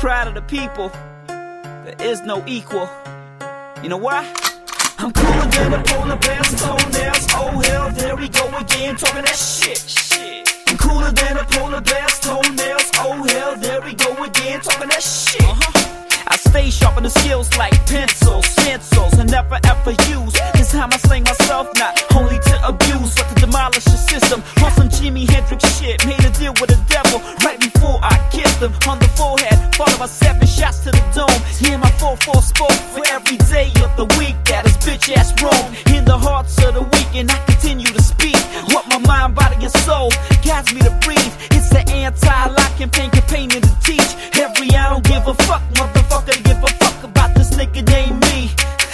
pride of the people, there is no equal. You know why? I'm cooler than a polar bear's toenails. Oh hell, there we go again, talking that shit. I'm cooler than a polar bear's toenails. Oh hell, there we go again, talking that shit. I stay sharpening the skills like pencils, I never ever use. This time I slang myself, not only to abuse, but to demolish the system. On some Jimi Hendrix shit, made a deal with the devil right before I kissed him on the forehead, followed by 7 shots to the dome. Yeah, my 4-4 spoke for every day of the week that his bitch ass roam. In the hearts of the weak, and I continue to speak what my mind, body, and soul guides me to breathe. It's the anti-lock campaign to teach every I don't give a fuck, motherfucker, to give a fuck about this nigga named me.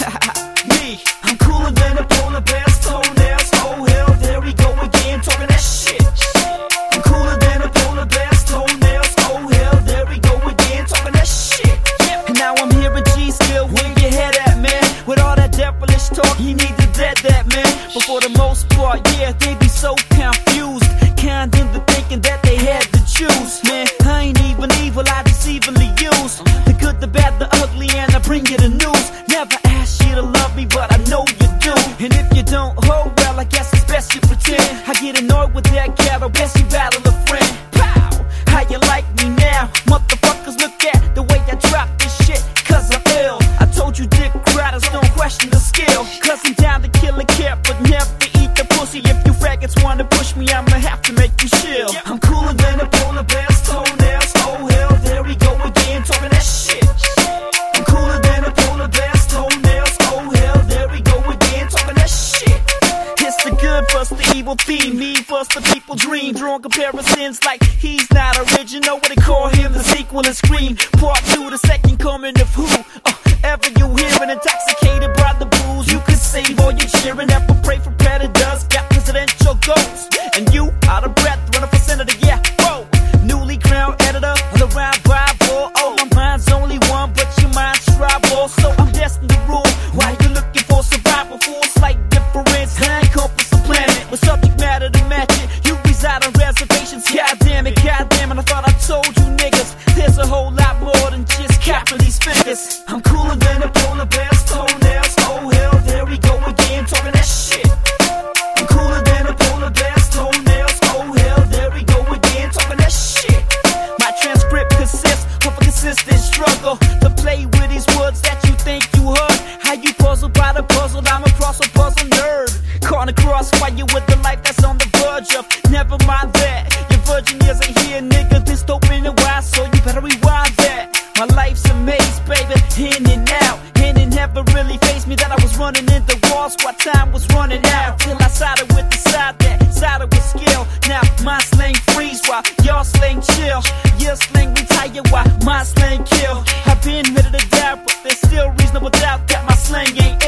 Me, I'm cooler than a polar bear's toenails. Oh hell, there we go again, talking that shit. I'm cooler than a polar bear's toenails. Oh hell, there we go again, talking that shit. And now I'm hearing G still, where your head at, man? With all that devilish talk, you need to dead that, man. But for the most part, yeah, they be so confused, kind into thinking that they had to choose. Man, I ain't even evil, I just evenly use the good, the bad, the ugly, and I bring you the news. Never ask you to love me, but I know you do. And if you don't, oh well, I guess it's best you pretend. I get annoyed with that cattle, best you battle a friend. Pow! How you like me now? Motherfuckers, look at the way I drop this shit, cause I'm ill. I told you dick riders don't question the skill, cause I'm down to kill a cat, but never eat the pussy. If you faggots wanna push me, I'ma have to make you chill. I'm cooler than a polar bear's toenails. Oh hell, there we go again, talking that shit. I'm cooler than a polar bear's toenails. Oh hell, there we go again, talking that shit. It's the good plus the evil theme, me plus the people dream. Drawing comparisons like he's not original. What they call him, the sequel and Scream Part 2, the second coming of who? Ever you hearing intoxicated by the booze, you could save all your cheering. Never pray for predators, got presidential goals. And you out of breath, running for senator, yeah, whoa. Newly crowned editor of the round Bible. Oh, my mind's only one, but your mind's tribal. So I'm destined to rule. Why you looking for survival? For a slight difference, I encompass the planet with subject matter to match it. You reside on reservations, goddamn it, I thought I told you niggas there's a whole lot more than just copping these figures. I'm cooler than a polar bear's toenails. Oh hell, there we go again, talking that shit. I'm cooler than a polar bear's toenails. Oh hell, there we go again, talking that shit. My transcript consists of a consistent struggle to play with these words that you think you heard. How you puzzle by the puzzle, I'm across a puzzle nerd. Caught across fire with the life that's on the verge of. Never mind that, your virgin years ain't here, nigga. This open and wide, so you better rewind that. My life's a maze, baby, in and out. And it never really faced me that I was running into walls while time was running out. Till I sided with the side that sided with skill. Now my slang freeze while y'all slang chill. Your slang retire while my slang kill. I've been ready to die, but there's still reasonable doubt that my slang ain't